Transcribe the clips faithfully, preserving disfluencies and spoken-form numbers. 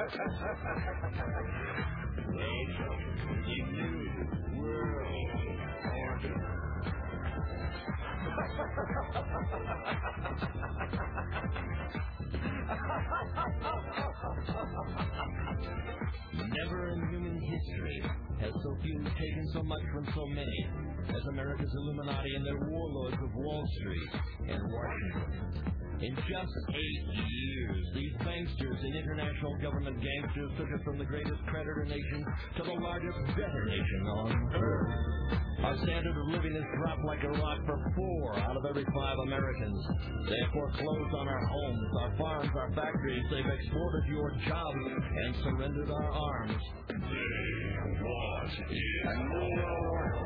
Never in human history has so few taken so much from so many as America's Illuminati and their warlords of Wall Street and Washington. In just eight years, these banksters and international government gangsters took us from the greatest creditor nation to the largest debtor nation on earth. Our standard of living has dropped like a rock for four out of every five Americans. They have foreclosed on our homes, our farms, our factories. They've exported your jobs and surrendered our arms. They want a new world order.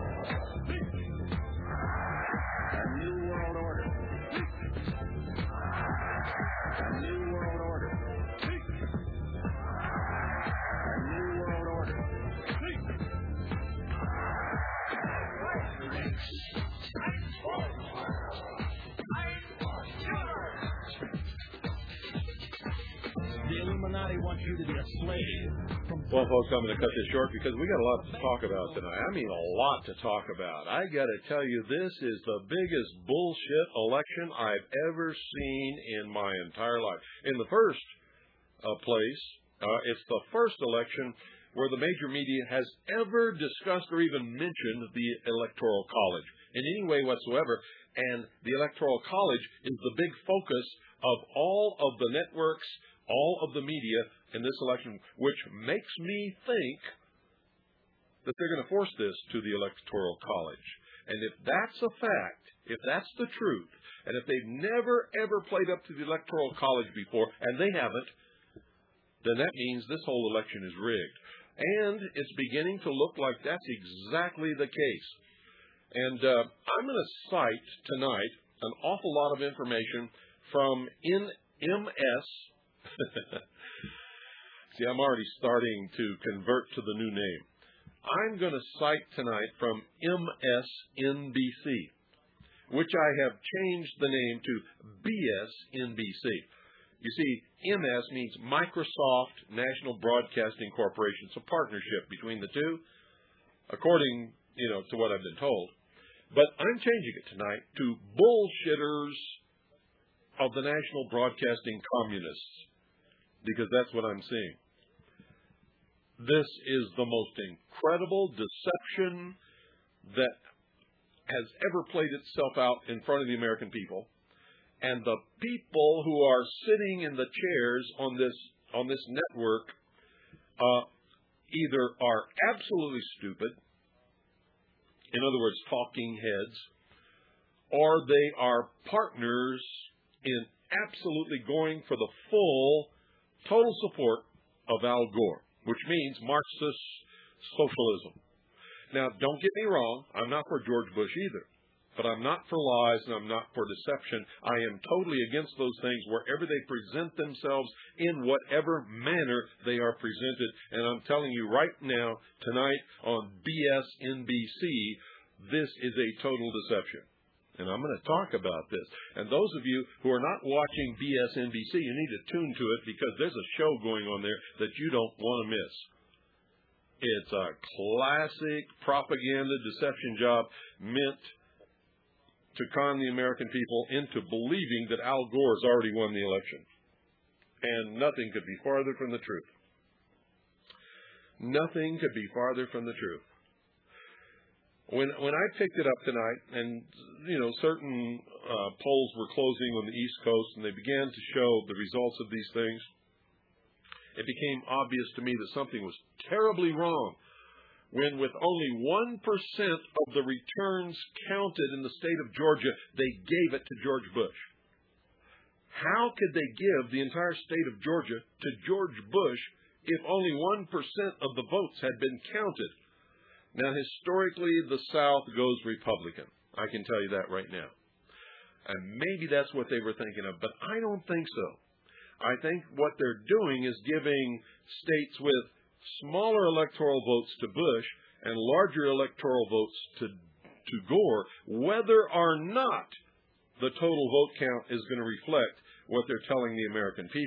A new world order. A new world order. A new world order. The Illuminati wants you to be a slave. Well, folks, I'm going to cut this short because we got a lot to talk about tonight. I mean, a lot to talk about. I got to tell you, this is the biggest bullshit election I've ever seen in my entire life. In the first uh, place, uh, it's the first election where the major media has ever discussed or even mentioned the Electoral College in any way whatsoever. And the Electoral College is the big focus of all of the networks, all of the media in this election, which makes me think that they're going to force this to the Electoral College. And if that's a fact, if that's the truth, and if they've never, ever played up to the Electoral College before, and they haven't, then that means this whole election is rigged. And it's beginning to look like that's exactly the case. And uh, I'm going to cite tonight an awful lot of information from N M S. See, I'm already starting to convert to the new name. I'm going to cite tonight from M S N B C, which I have changed the name to B S N B C. You see, M S means Microsoft National Broadcasting Corporation. It's a partnership between the two, according, you know, to what I've been told. But I'm changing it tonight to bullshitters of the National Broadcasting Communists, because that's what I'm seeing. This is the most incredible deception that has ever played itself out in front of the American people. And the people who are sitting in the chairs on this on this network uh, either are absolutely stupid, in other words, talking heads, or they are partners in absolutely going for the full, total support of Al Gore, which means Marxist socialism. Now, don't get me wrong, I'm not for George Bush either. But I'm not for lies and I'm not for deception. I am totally against those things wherever they present themselves in whatever manner they are presented. And I'm telling you right now, tonight on B S N B C, this is a total deception. And I'm going to talk about this. And those of you who are not watching B S N B C, you need to tune to it because there's a show going on there that you don't want to miss. It's a classic propaganda deception job meant to con the American people into believing that Al Gore has already won the election. And nothing could be farther from the truth. Nothing could be farther from the truth. When when I picked it up tonight, and you know, certain uh, polls were closing on the East Coast, and they began to show the results of these things, it became obvious to me that something was terribly wrong when with only one percent of the returns counted in the state of Georgia, they gave it to George Bush. How could they give the entire state of Georgia to George Bush if only one percent of the votes had been counted? Now, historically, the South goes Republican. I can tell you that right now. And maybe that's what they were thinking of, but I don't think so. I think what they're doing is giving states with smaller electoral votes to Bush and larger electoral votes to, to Gore, whether or not the total vote count is going to reflect what they're telling the American people.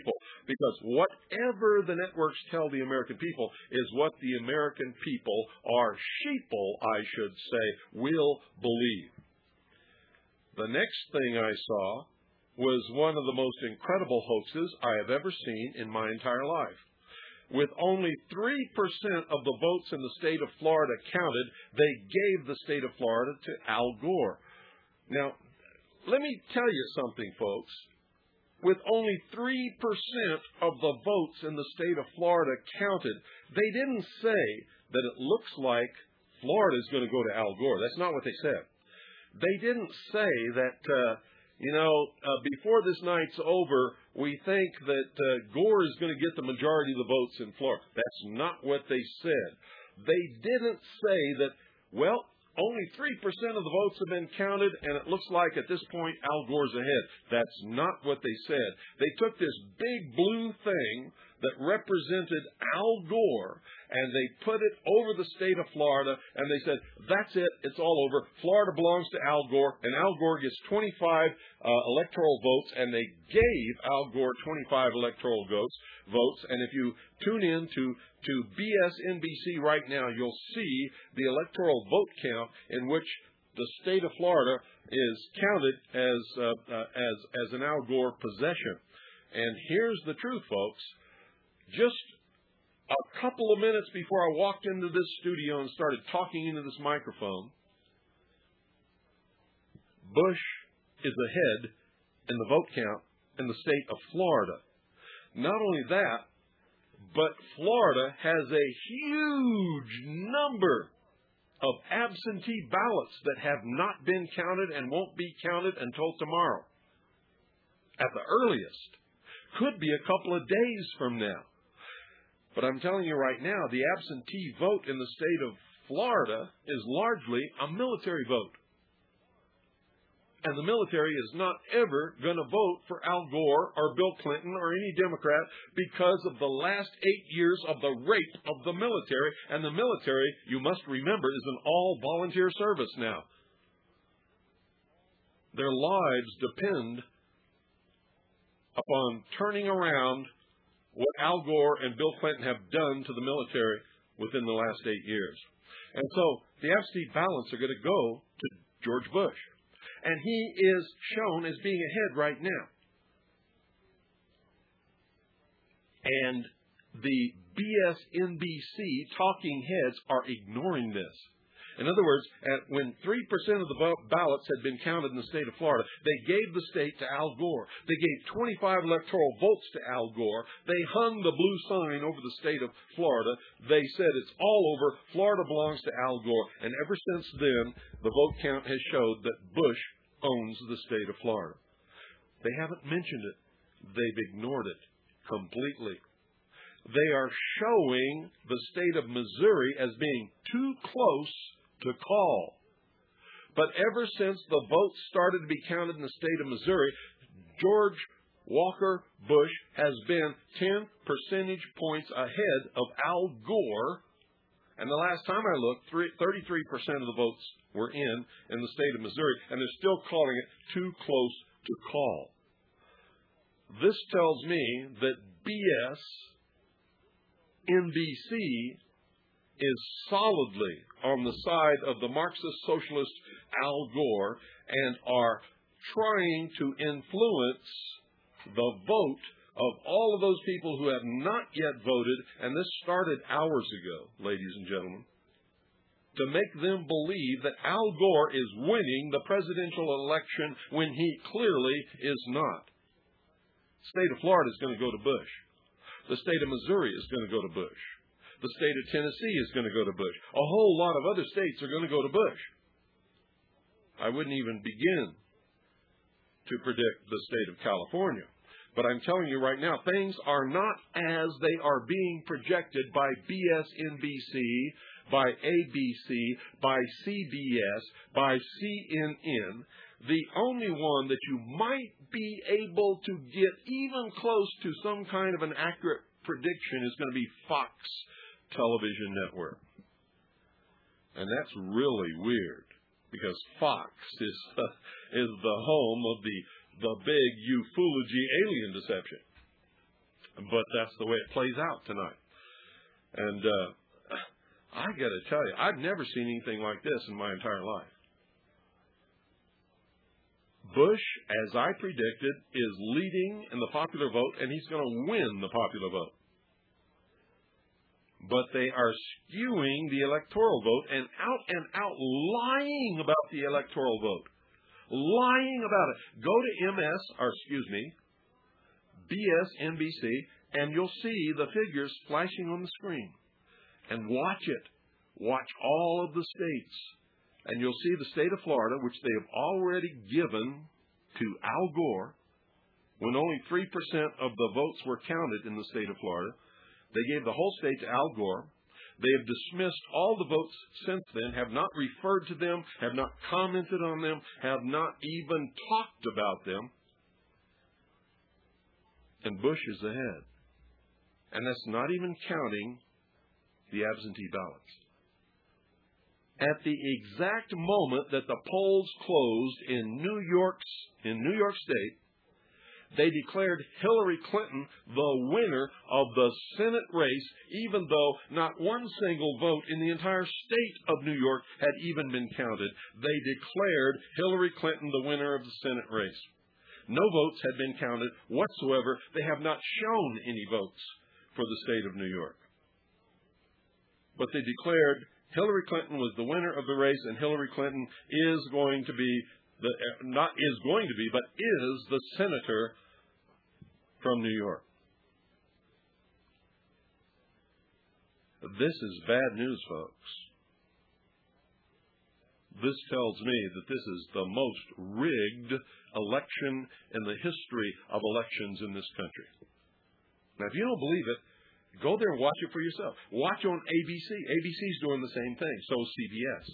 Because whatever the networks tell the American people is what the American people, or sheeple, I should say, will believe. The next thing I saw was one of the most incredible hoaxes I have ever seen in my entire life. With only three percent of the votes in the state of Florida counted, they gave the state of Florida to Al Gore. Now, let me tell you something, folks. With only three percent of the votes in the state of Florida counted, they didn't say that it looks like Florida is going to go to Al Gore. That's not what they said. They didn't say that, uh, you know, uh, before this night's over, we think that uh, Gore is going to get the majority of the votes in Florida. That's not what they said. They didn't say that, well, only three percent of the votes have been counted, and it looks like at this point Al Gore's ahead. That's not what they said. They took this big blue thing that represented Al Gore, and they put it over the state of Florida, and they said, that's it, it's all over. Florida belongs to Al Gore, and Al Gore gets twenty-five uh, electoral votes, and they gave Al Gore twenty-five electoral votes. votes. And if you tune in to, to B S N B C right now, you'll see the electoral vote count in which the state of Florida is counted as, uh, uh, as, as an Al Gore possession. And here's the truth, folks. Just a couple of minutes before I walked into this studio and started talking into this microphone, Bush is ahead in the vote count in the state of Florida. Not only that, but Florida has a huge number of absentee ballots that have not been counted and won't be counted until tomorrow. At the earliest. Could be a couple of days from now. But I'm telling you right now, the absentee vote in the state of Florida is largely a military vote. And the military is not ever going to vote for Al Gore or Bill Clinton or any Democrat because of the last eight years of the rape of the military. And the military, you must remember, is an all-volunteer service now. Their lives depend upon turning around what Al Gore and Bill Clinton have done to the military within the last eight years. And so the absentee ballots are going to go to George Bush. And he is shown as being ahead right now. And the B S N B C talking heads are ignoring this. In other words, at, when three percent of the ballots had been counted in the state of Florida, they gave the state to Al Gore. They gave twenty-five electoral votes to Al Gore. They hung the blue sign over the state of Florida. They said it's all over. Florida belongs to Al Gore. And ever since then, the vote count has showed that Bush owns the state of Florida. They haven't mentioned it. They've ignored it completely. They are showing the state of Missouri as being too close to call. But ever since the votes started to be counted in the state of Missouri, George Walker Bush has been ten percentage points ahead of Al Gore. And the last time I looked, thirty-three percent of the votes were in in the state of Missouri, and they're still calling it too close to call. This tells me that B S N B C is solidly on the side of the Marxist socialist Al Gore and are trying to influence the vote of all of those people who have not yet voted, and this started hours ago, ladies and gentlemen, to make them believe that Al Gore is winning the presidential election when he clearly is not. The state of Florida is going to go to Bush. The state of Missouri is going to go to Bush. The state of Tennessee is going to go to Bush. A whole lot of other states are going to go to Bush. I wouldn't even begin to predict the state of California. But I'm telling you right now, things are not as they are being projected by B S N B C, by A B C, by C B S, by C N N. The only one that you might be able to get even close to some kind of an accurate prediction is going to be Fox Television Network. And that's really weird, because Fox is uh, is the home of the the big ufology alien deception. but that's the way it plays out tonight. And uh, I got to tell you, I've never seen anything like this in my entire life. Bush, as I predicted, is leading in the popular vote, and he's going to win the popular vote. But they are skewing the electoral vote and out and out lying about the electoral vote. Lying about it. Go to M S, or excuse me, B S N B C, and you'll see the figures flashing on the screen. And watch it. Watch all of the states. And you'll see the state of Florida, which they have already given to Al Gore, when only three percent of the votes were counted in the state of Florida. They gave the whole state to Al Gore. They have dismissed all the votes since then, have not referred to them, have not commented on them, have not even talked about them. And Bush is ahead. And that's not even counting the absentee ballots. At the exact moment that the polls closed in New York's, in New York State, they declared Hillary Clinton the winner of the Senate race, even though not one single vote in the entire state of New York had even been counted. They declared Hillary Clinton the winner of the Senate race. No votes had been counted whatsoever. They have not shown any votes for the state of New York. But they declared Hillary Clinton was the winner of the race, and Hillary Clinton is going to be, the not is going to be, but is the senator from New York. This is bad news, folks. This tells me that this is the most rigged election in the history of elections in this country. Now, if you don't believe it, go there and watch it for yourself. Watch on A B C. A B C's doing the same thing. So is C B S.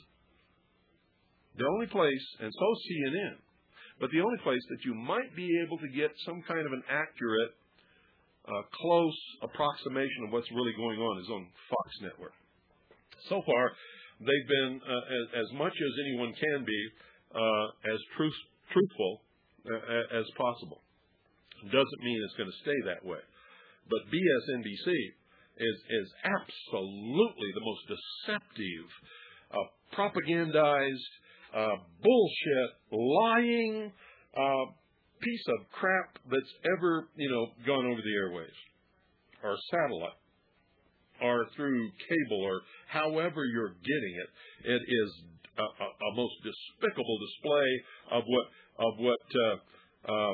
The only place, and so is C N N, but the only place that you might be able to get some kind of an accurate, uh, close approximation of what's really going on is on Fox Network. So far, they've been, uh, as, as much as anyone can be, uh, as truth, truthful uh, as possible. Doesn't mean it's going to stay that way. But B S N B C is, is absolutely the most deceptive, uh, propagandized, uh, bullshit, lying uh, piece of crap that's ever, you know, gone over the airwaves or satellite or through cable or however you're getting it. It is a, a, a most despicable display of what of what uh, uh,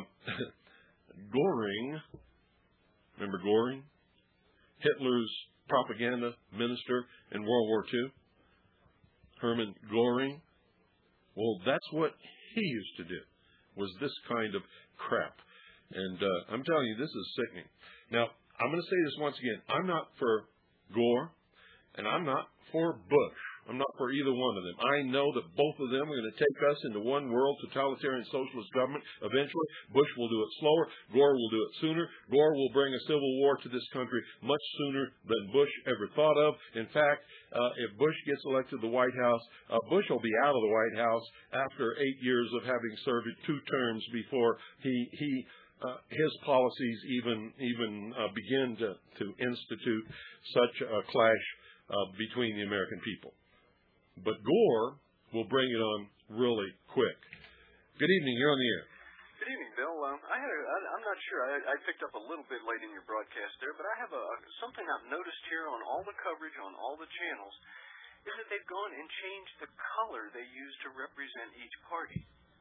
Goring. Remember Goring? Hitler's propaganda minister in World War Two? Hermann Goring? Well, that's what he used to do, was this kind of crap. And uh, I'm telling you, this is sickening. Now, I'm going to say this once again. I'm not for Gore, and I'm not for Bush. I'm not for either one of them. I know that both of them are going to take us into one world totalitarian socialist government eventually. Bush will do it slower. Gore will do it sooner. Gore will bring a civil war to this country much sooner than Bush ever thought of. In fact, uh, if Bush gets elected to the White House, uh, Bush will be out of the White House after eight years of having served two terms before he he uh, his policies even even uh, begin to, to institute such a clash uh, between the American people. But Gore will bring it on really quick. Good evening. You're on the air. Good evening, Bill. Um, I had a, I, I'm not sure. I, I picked up a little bit late in your broadcast there, but I have a, something I've noticed here on all the coverage on all the channels is that they've gone and changed the color they use to represent each party.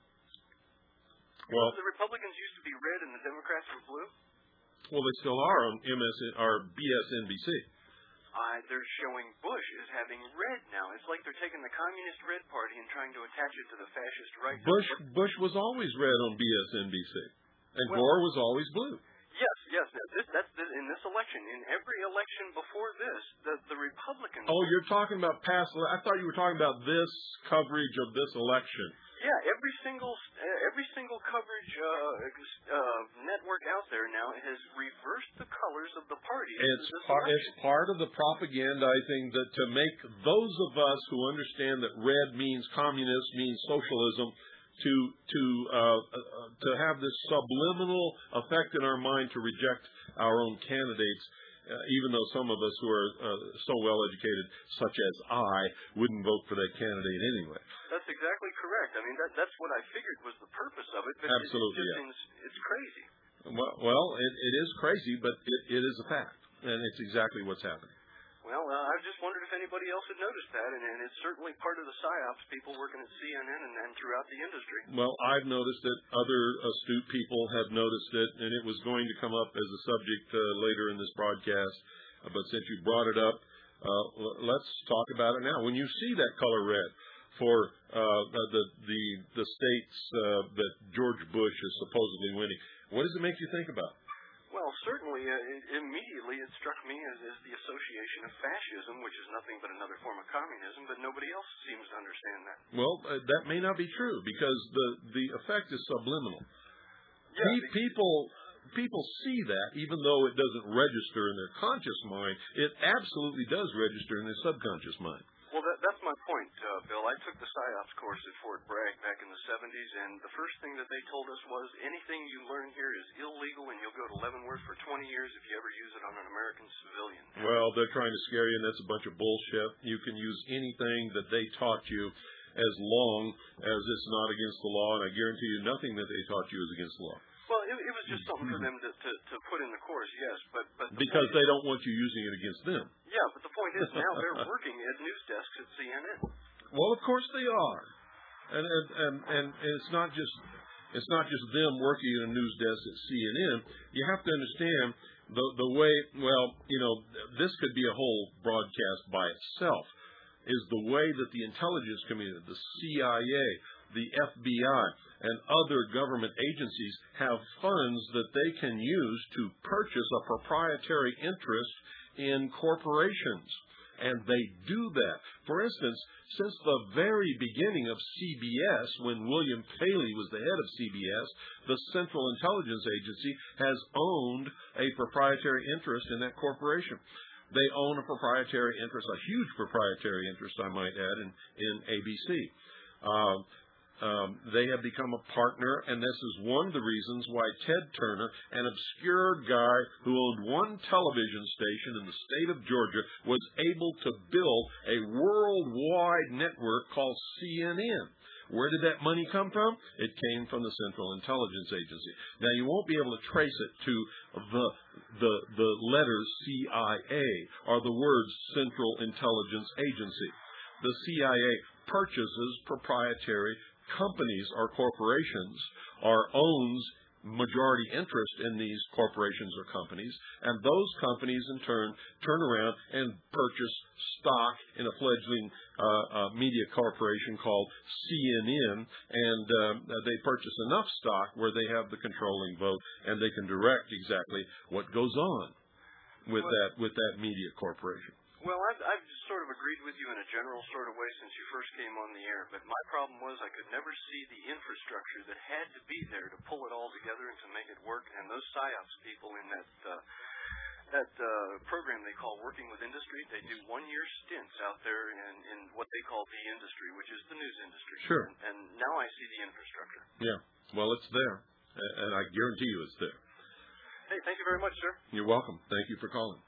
Well, the Republicans used to be red and the Democrats were blue. Well, they still are on M S N or B S N B C. Uh, they're showing Bush as having red now. It's like they're taking the Communist Red Party and trying to attach it to the fascist right. Bush Bush was always red on B S N B C, and well, Gore was always blue. Yes, yes. Now, this, that's this, in this election. In every election before this, the the Republicans. Oh, you're talking about past. I thought you were talking about this coverage of this election. Yeah, every single every single coverage uh, uh, network out there now has reversed the colors of the parties. It's part it's part of the propagandizing that to make those of us who understand that red means communist, means socialism, to to uh, uh, to have this subliminal effect in our mind to reject our own candidates, uh, even though some of us who are uh, so well educated, such as I, wouldn't vote for that candidate anyway. That's exactly correct. I mean, that, that's what I figured was the purpose of it. But Absolutely, it, it yeah. seems, it's crazy. Well, well it, it is crazy, but it, it is a fact, and it's exactly what's happening. Well, uh, I just wondered if anybody else had noticed that, and, and it's certainly part of the PSYOPs, people working at C N N and, and throughout the industry. Well, I've noticed it. Other astute people have noticed it, and it was going to come up as a subject uh, later in this broadcast. Uh, but since you brought it up, uh, l- let's talk about it now. When you see that color red for uh, the the the states uh, that George Bush is supposedly winning, what does it make you think about? Well, certainly, uh, it, immediately it struck me as, as the association of fascism, which is nothing but another form of communism, but nobody else seems to understand that. Well, uh, that may not be true, because the, the effect is subliminal. Yeah, Pe- people people see that, even though it doesn't register in their conscious mind, it absolutely does register in their subconscious mind. Well, that, that's my point, uh, Bill. I took the PSYOPs course at Fort Bragg back in the seventies, and the first thing that they told us was anything you learn here is illegal, and you'll go to Leavenworth for twenty years if you ever use it on an American civilian. Well, they're trying to scare you, and that's a bunch of bullshit. You can use anything that they taught you as long as it's not against the law, and I guarantee you nothing that they taught you is against the law. Well, it, it was just something for them to, to, to put in the course, yes, but... but the because point they is, don't want you using it against them. Yeah, but the point is now they're working at news desks at C N N. Well, of course they are, and and and, and it's not just it's not just them working at a news desk at C N N. You have to understand the the way. Well, you know, this could be a whole broadcast by itself. Is the way that the intelligence community, the C I A, the F B I, and other government agencies have funds that they can use to purchase a proprietary interest in corporations. And they do that. For instance, since the very beginning of C B S, when William Paley was the head of C B S, the Central Intelligence Agency has owned a proprietary interest in that corporation. They own a proprietary interest, a huge proprietary interest, I might add, in, in A B C. Uh, Um, they have become a partner, and this is one of the reasons why Ted Turner, an obscure guy who owned one television station in the state of Georgia, was able to build a worldwide network called C N N. Where did that money come from? It came from the Central Intelligence Agency. Now, you won't be able to trace it to the the, the letters C I A or the words Central Intelligence Agency. The C I A purchases proprietary companies or corporations, or owns majority interest in these corporations or companies, and those companies in turn turn around and purchase stock in a fledgling uh, uh, media corporation called C N N, and um, they purchase enough stock where they have the controlling vote, and they can direct exactly what goes on with well, that with that media corporation. Well, I've, I've just sort of agreed with you in a general sort of way since you first came on the air, but my problem was I could never see the infrastructure that had to be there to pull it all together and to make it work, and those PSYOPs people in that uh, that uh, program they call Working with Industry, they do one-year stints out there in, in what they call the industry, which is the news industry. Sure. And, and now I see the infrastructure. Yeah, well, it's there, and I guarantee you it's there. Hey, thank you very much, sir. You're welcome. Thank you for calling.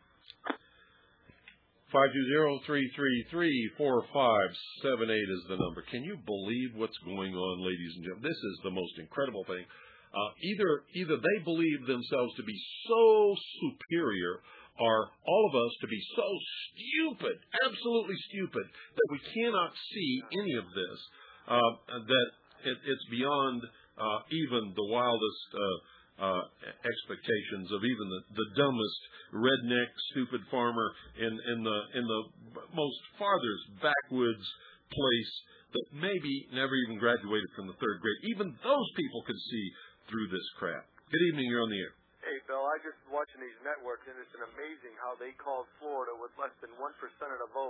five two zero, three three three, four five seven eight is the number. Can you believe what's going on, ladies and gentlemen? This is the most incredible thing. Uh, either either they believe themselves to be so superior, or all of us to be so stupid, absolutely stupid, that we cannot see any of this, uh, that it, it's beyond uh, even the wildest uh, uh, expectations of even the, the dumbest redneck, stupid farmer in, in the in the most farthest backwoods place that maybe never even graduated from the third grade. Even those people can see through this crap. Good evening, you're on the air. Hey, Bill, I just watching these networks, and it's amazing how they called Florida with less than one percent of the vote,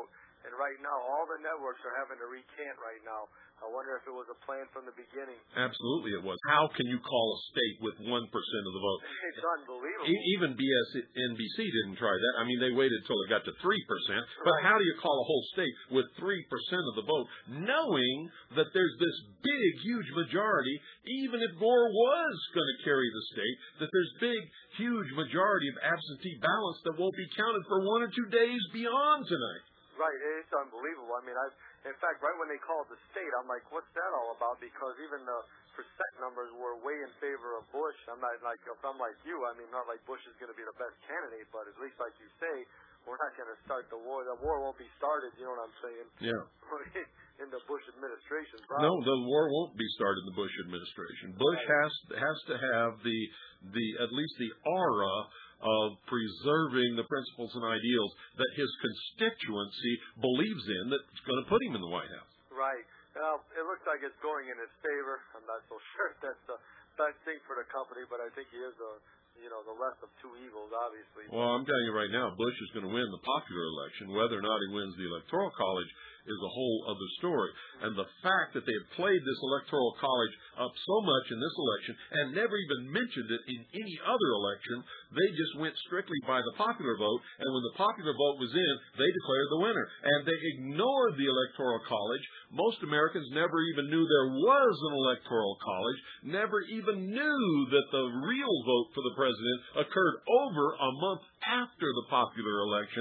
And right now, all the networks are having to recant right now. I wonder if it was a plan from the beginning. Absolutely it was. How can you call a state with one percent of the vote? It's unbelievable. E- even B S N B C didn't try that. I mean, they waited until it got to three percent. But Right. how do you call a whole state with three percent of the vote, knowing that there's this big, huge majority, even if Gore was going to carry the state, that there's big, huge majority of absentee ballots that won't be counted for one or two days beyond tonight? Right, it's unbelievable. I mean, I, in fact, right when they called the state, I'm like, what's that all about? Because even the percent numbers were way in favor of Bush. I'm not like, if I'm like you, I mean, not like Bush is going to be the best candidate, but at least like you say, we're not going to start the war. The war won't be started, you know what I'm saying? Yeah. In the Bush administration. No, the war won't be started in the Bush administration. Bush has has to have the the at least the aura of preserving the principles and ideals that his constituency believes in that's going to put him in the White House. Right. Well, it looks like it's going in his favor. I'm not so sure if that's the best thing for the company, but I think he is a, you know, the less of two evils, obviously. Well, I'm telling you right now, Bush is going to win the popular election. Whether or not he wins the Electoral College is a whole other story. And the fact that they have played this Electoral College up so much in this election and never even mentioned it in any other election, they just went strictly by the popular vote. And when the popular vote was in, they declared the winner. And they ignored the Electoral College. Most Americans never even knew there was an Electoral College, never even knew that the real vote for the president occurred over a month after the popular election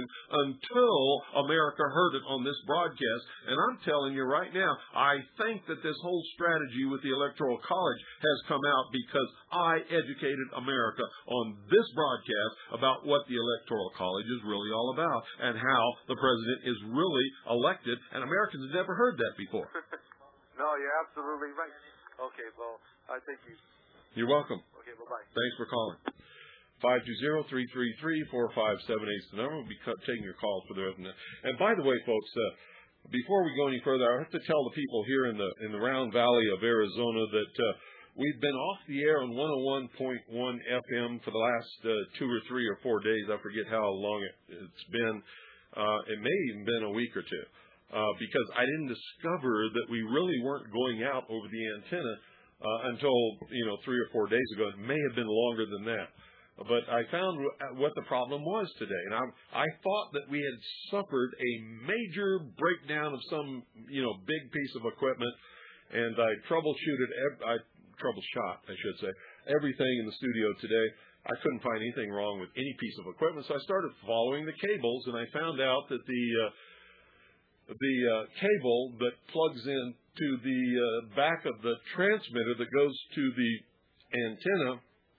until America heard it on this broadcast. And I'm telling you right now, I think that this whole strategy with the Electoral College has come out because I educated America on this broadcast about what the Electoral College is really all about and how the president is really elected, and Americans have never heard that before. No, you're absolutely right. Okay, well, I think you... You're welcome. Okay, bye-bye. Thanks for calling. five two zero, three three three, four five seven eight is the number. We'll be taking your calls for the rest of the night. And by the way, folks, uh, before we go any further, I have to tell the people here in the in the Round Valley of Arizona that uh, we've been off the air on one oh one point one F M for the last uh, two or three or four days. I forget how long it, it's been. Uh, it may even been a week or two uh, because I didn't discover that we really weren't going out over the antenna uh, until you know three or four days ago. It may have been longer than that. But I found what the problem was today, and I, I thought that we had suffered a major breakdown of some, you know, big piece of equipment, and I troubleshooted, I troubleshot, I should say, everything in the studio today. I couldn't find anything wrong with any piece of equipment, so I started following the cables, and I found out that the uh, the uh, cable that plugs in to the uh, back of the transmitter that goes to the antenna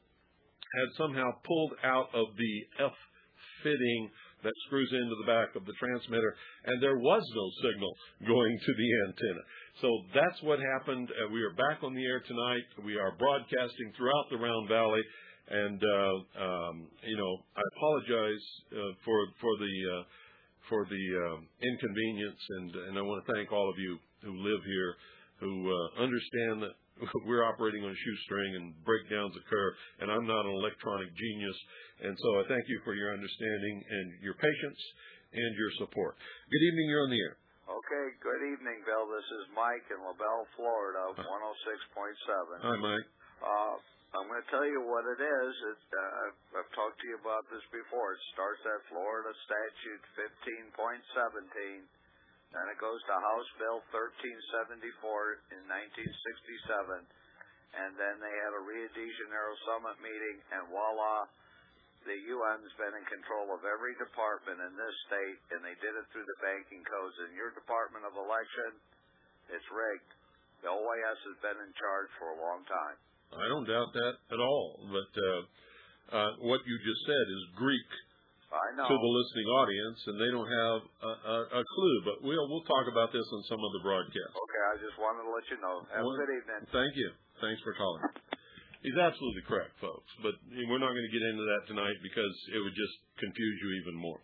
had somehow pulled out of the F fitting that screws into the back of the transmitter, and there was no signal going to the antenna. So that's what happened. Uh, we are back on the air tonight. We are broadcasting throughout the Round Valley, and uh, um, you know, I apologize uh, for for the uh, for the uh, inconvenience, and and I want to thank all of you who live here, who uh, understand that we're operating on a shoestring and breakdowns occur, and I'm not an electronic genius. And so I thank you for your understanding and your patience and your support. Good evening. You're on the air. Okay. Good evening, Bill. This is Mike in LaBelle, Florida, one oh six point seven. Hi, Mike. Uh, I'm going to tell you what it is. It, uh, I've, I've talked to you about this before. It starts at Florida Statute fifteen point seventeen. Then it goes to House Bill thirteen seventy-four in nineteen sixty-seven, and then they had a Rio de Janeiro summit meeting, and voila, the U N's been in control of every department in this state, and they did it through the banking codes. In your Department of Election, it's rigged. The O A S has been in charge for a long time. I don't doubt that at all, but uh, uh, what you just said is Greek I know. to the listening audience, and they don't have a, a, a clue. But we'll we'll talk about this on some other broadcast. Okay, I just wanted to let you know. Have well, a good evening. Thank you. Thanks for calling. He's absolutely correct, folks. But we're not going to get into that tonight because it would just confuse you even more.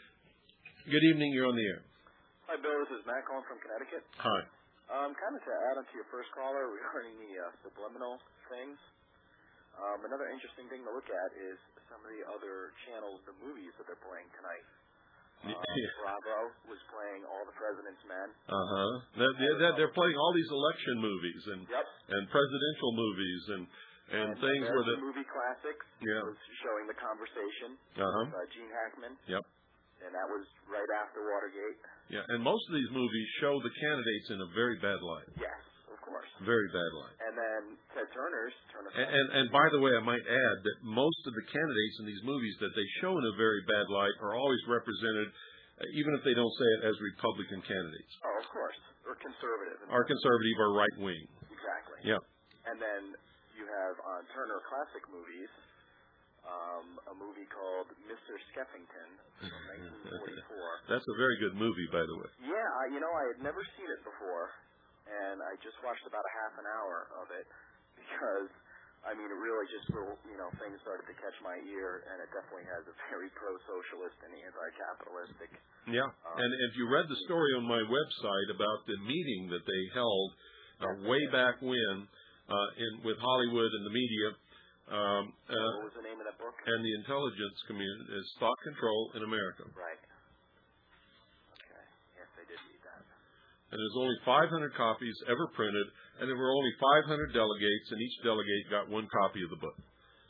Good evening. You're on the air. Hi, Bill. This is Matt calling from Connecticut. Hi. Um, kind of to add on to your first caller regarding the uh, subliminal things. Um, another interesting thing to look at is some of the other channels, the movies that they're playing tonight. Uh, Bravo was playing All the President's Men. Uh-huh. They're, they're playing all these election movies and yep. and presidential movies and, and, and things where the movie classics yeah. was showing The Conversation uh-huh. with uh, Gene Hackman. Yep. And that was right after Watergate. Yeah, and most of these movies show the candidates in a very bad light. Yes, of course. Very bad light. And then Ted Turner's Turner. And, and and by the way, I might add that most of the candidates in these movies that they show in a very bad light are always represented, uh, even if they don't say it, as Republican candidates. Oh, of course. Or conservative. Or conservative or right wing. Exactly. Yeah. And then you have on Turner Classic Movies um, a movie called Mister Skeffington from nineteen forty-four. That's a very good movie, by the way. Yeah, I, you know, I had never seen it before, and I just watched about a half an hour of it because, I mean, it really just, you know, things started to catch my ear, and it definitely has a very pro-socialist and anti-capitalistic. Yeah, um, and if you read the story on my website about the meeting that they held uh, way back when uh, in with Hollywood and the media, Um, uh, what was the name of that book? And the intelligence community is Thought Control in America. Right. Okay. Yes, I did read that. And there's only five hundred copies ever printed, and there were only five hundred delegates, and each delegate got one copy of the book.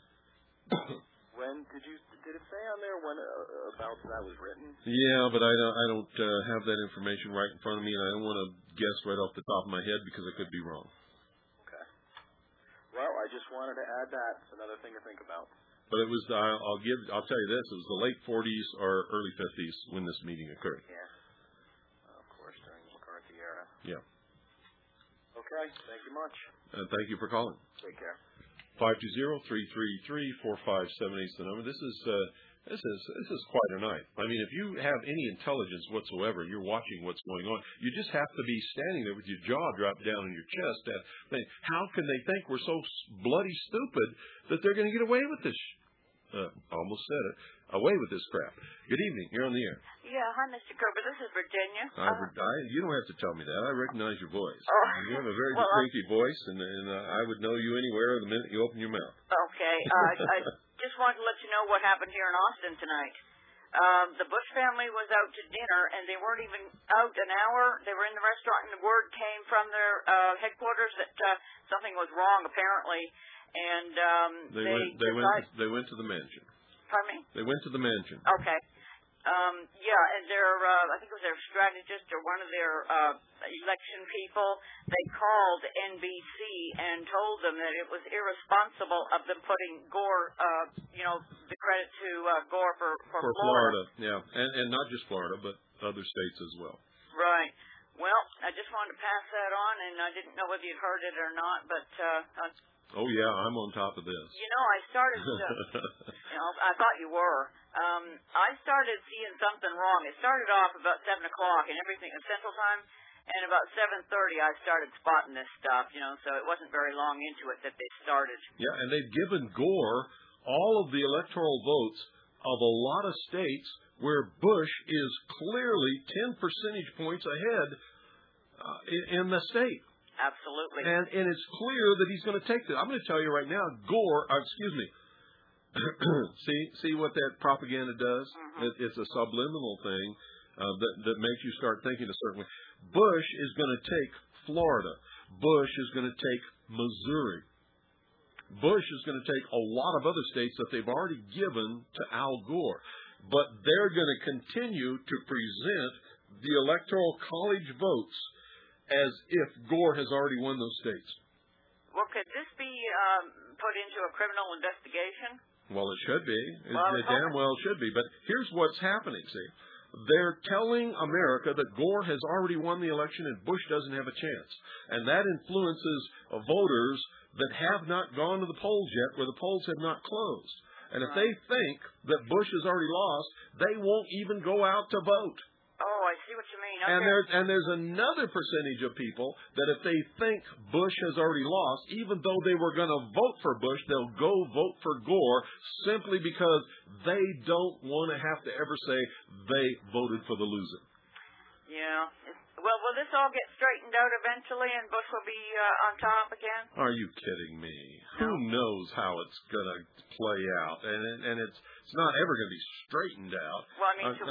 When did you did it say on there when uh, about that was written? Yeah, but I don't I don't uh, have that information right in front of me, and I don't want to guess right off the top of my head because I could be wrong. Well, I just wanted to add that. It's another thing to think about. But it was, I'll, I'll give, I'll tell you this, it was the late forties or early fifties when this meeting occurred. Yeah. Uh, of course, during the McCarthy era. Yeah. Okay. Thank you much. And thank you for calling. Take care. five two zero, three three three, four five seven eight is the number. This is, uh, This is this is quite a night. I mean, if you have any intelligence whatsoever, you're watching what's going on. You just have to be standing there with your jaw dropped down in your chest and think, how can they think we're so bloody stupid that they're going to get away with this? Uh, almost said it. Away with this crap. Good evening. You're on the air. Yeah. Hi, Mister Kerber. This is Virginia. I, uh, I, you don't have to tell me that. I recognize your voice. Oh, you have a very well, distinctive uh, voice, and, and uh, I would know you anywhere the minute you open your mouth. Okay. Uh, I just wanted to let you know what happened here in Austin tonight. Um, the Bush family was out to dinner, and they weren't even out an hour. They were in the restaurant, and the word came from their uh, headquarters that uh, something was wrong, apparently. And um, they, they went. They went. They went to the mansion. Pardon me? They went to the mansion. Okay. Um, yeah, and their, uh, I think it was their strategist or one of their uh, election people, they called N B C and told them that it was irresponsible of them putting Gore, uh, you know, the credit to uh, Gore for, for, for Florida. Florida. Yeah, and, and not just Florida, but other states as well. Right. Well, I just wanted to pass that on, and I didn't know whether you'd heard it or not, but... Uh, Oh, yeah, I'm on top of this. You know, I started, to, you know, I thought you were. Um, I started seeing something wrong. It started off about seven o'clock and everything at Central Time, and about seven thirty I started spotting this stuff, you know, so it wasn't very long into it that they started. Yeah, and they've given Gore all of the electoral votes of a lot of states where Bush is clearly ten percentage points ahead uh, in, in the state. Absolutely. And and it's clear that he's going to take this. I'm going to tell you right now, Gore, uh, excuse me, see see what that propaganda does? Mm-hmm. It, it's a subliminal thing uh, that, that makes you start thinking a certain way. Bush is going to take Florida. Bush is going to take Missouri. Bush is going to take a lot of other states that they've already given to Al Gore. But they're going to continue to present the Electoral College votes as if Gore has already won those states. Well, could this be um, put into a criminal investigation? Well, it should be. Well, it, it damn well should be. But here's what's happening, see. They're telling America that Gore has already won the election and Bush doesn't have a chance. And that influences uh, voters that have not gone to the polls yet, where the polls have not closed. And if right. they think that Bush has already lost, they won't even go out to vote. Oh, I see what you mean. Okay. And there's and there's another percentage of people that if they think Bush has already lost, even though they were going to vote for Bush, they'll go vote for Gore simply because they don't want to have to ever say they voted for the loser. Yeah. Well, will this all get straightened out eventually, and Bush will be uh, on top again? Are you kidding me? No. Who knows how it's going to play out? And and it's it's not ever going to be straightened out. Well, I mean, Uh, to,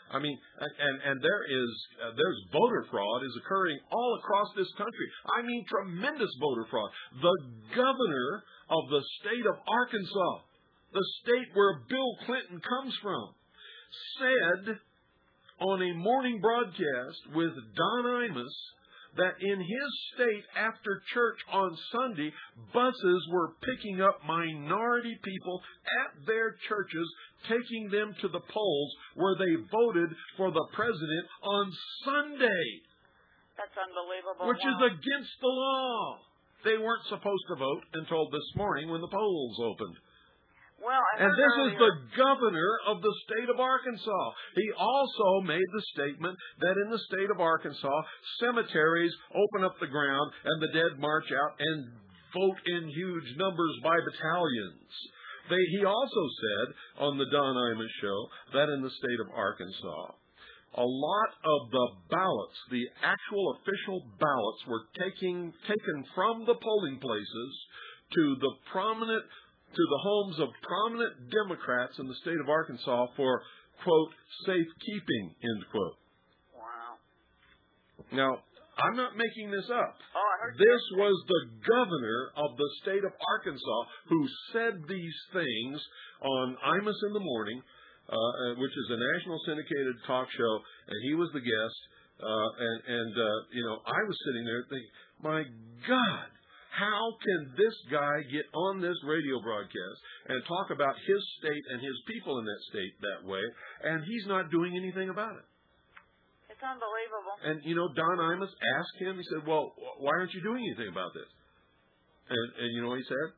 I mean, and and there is uh, there's voter fraud is occurring all across this country. I mean, tremendous voter fraud. The governor of the state of Arkansas, the state where Bill Clinton comes from, said on a morning broadcast with Don Imus that in his state, after church on Sunday, buses were picking up minority people at their churches, taking them to the polls where they voted for the president on Sunday. That's unbelievable. Which wow. is against the law. They weren't supposed to vote until this morning when the polls opened. Well, I and this earlier. is the governor of the state of Arkansas. He also made the statement that in the state of Arkansas, cemeteries open up the ground and the dead march out and vote in huge numbers by battalions. They, he also said on the Don Imus show that in the state of Arkansas, a lot of the ballots, the actual official ballots, were taking, taken from the polling places to the prominent to the homes of prominent Democrats in the state of Arkansas for, quote, safekeeping, end quote. Wow. Now, I'm not making this up. Oh, I heard this was the governor of the state of Arkansas who said these things on Imus in the Morning, uh, which is a national syndicated talk show, and he was the guest. Uh, and, and uh, you know, I was sitting there thinking, my God, how can this guy get on this radio broadcast and talk about his state and his people in that state that way, and he's not doing anything about it? It's unbelievable. And, you know, Don Imus asked him, he said, well, why aren't you doing anything about this? And, and you know what he said?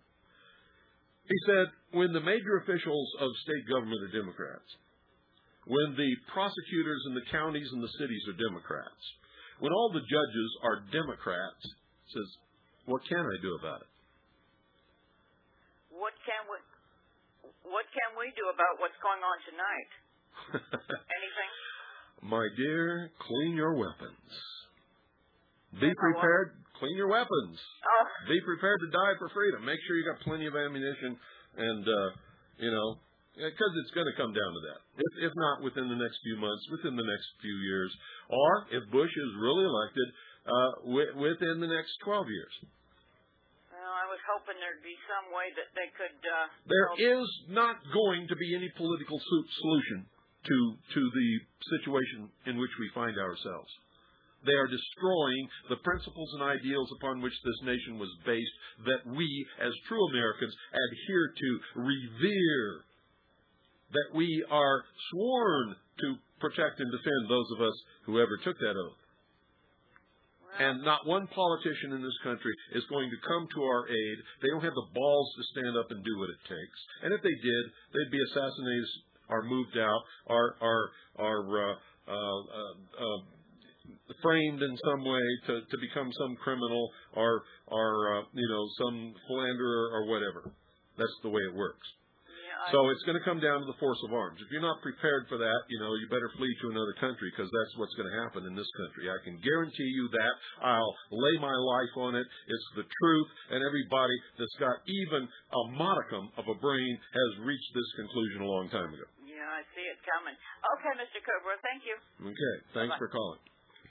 He said, when the major officials of state government are Democrats, when the prosecutors in the counties and the cities are Democrats, when all the judges are Democrats, he says, what can I do about it? What can we What can we do about what's going on tonight? Anything? My dear, clean your weapons. Be prepared. Clean your weapons. Oh. Be prepared to die for freedom. Make sure you got plenty of ammunition, and uh, you know, because it's going to come down to that. If, if not within the next few months, within the next few years, or if Bush is really elected, uh, w- within the next twelve years. I was hoping there'd be some way that they could... Uh, there help. is not going to be any political solution to to the situation in which we find ourselves. They are destroying the principles and ideals upon which this nation was based, that we, as true Americans, adhere to, revere, that we are sworn to protect and defend those of us who ever took that oath. And not one politician in this country is going to come to our aid. They don't have the balls to stand up and do what it takes. And if they did, they'd be assassinated or moved out or, or, or uh, uh, uh, uh, framed in some way to, to become some criminal or, or uh, you know, some philanderer or whatever. That's the way it works. Yeah, so it's going to come down to the force of arms. If you're not prepared for that, you know, you better flee to another country, because that's what's going to happen in this country. I can guarantee you that. I'll lay my life on it. It's the truth, and everybody that's got even a modicum of a brain has reached this conclusion a long time ago. Yeah, I see it coming. Okay, Mister Cobra, thank you. Okay, thanks Bye-bye. for calling.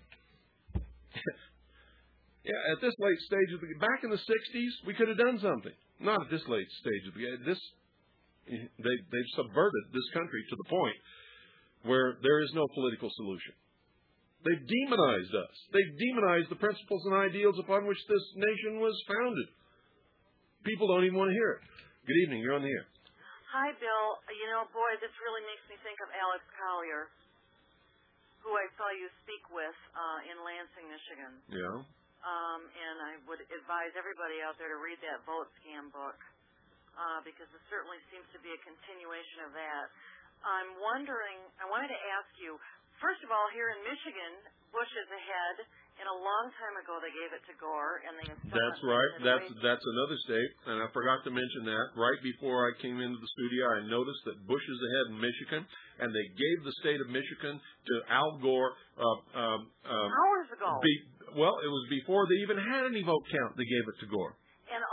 Yeah, at this late stage of the back in the sixties, we could have done something. Not at this late stage of the this. They, they've subverted this country to the point where there is no political solution. They've demonized us. They've demonized the principles and ideals upon which this nation was founded. People don't even want to hear it. Good evening. You're on the air. Hi, Bill. You know, boy, this really makes me think of Alex Collier, who I saw you speak with uh, in Lansing, Michigan. Yeah. Um, and I would advise everybody out there to read that vote scam book. Uh, because it certainly seems to be a continuation of that. I'm wondering, I wanted to ask you, first of all, here in Michigan, Bush is ahead, and a long time ago they gave it to Gore, and they That's right. That's that's another state, and I forgot to mention that. Right before I came into the studio, I noticed that Bush is ahead in Michigan, and they gave the state of Michigan to Al Gore. Uh, um, um, Hours ago. Be, well, it was before they even had any vote count. They gave it to Gore. And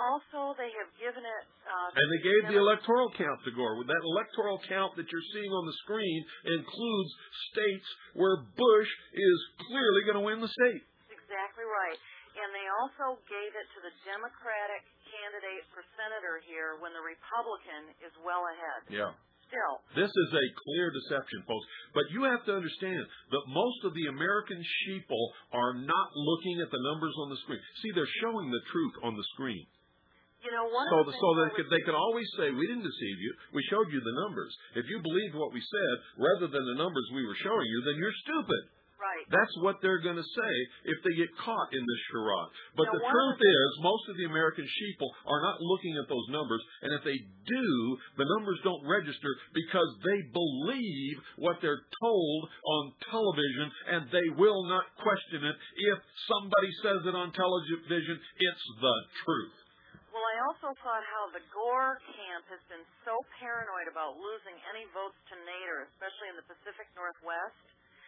also they have given it. Uh, and they gave the electoral count to Gore. That electoral count that you're seeing on the screen includes states where Bush is clearly going to win the state. Exactly right. And they also gave it to the Democratic candidate for senator here when the Republican is well ahead. Yeah. Still. This is a clear deception, folks. But you have to understand that most of the American sheeple are not looking at the numbers on the screen. See, they're showing the truth on the screen. You know, one so of the so they could, they could always say, we didn't deceive you. We showed you the numbers. If you believed what we said rather than the numbers we were showing you, then you're stupid. Right. That's what they're going to say if they get caught in this charade. But now, the truth is, most of the American sheeple are not looking at those numbers, and if they do, the numbers don't register because they believe what they're told on television, and they will not question it. If somebody says it on television, it's the truth. Well, I also thought how the Gore camp has been so paranoid about losing any votes to Nader, especially in the Pacific Northwest.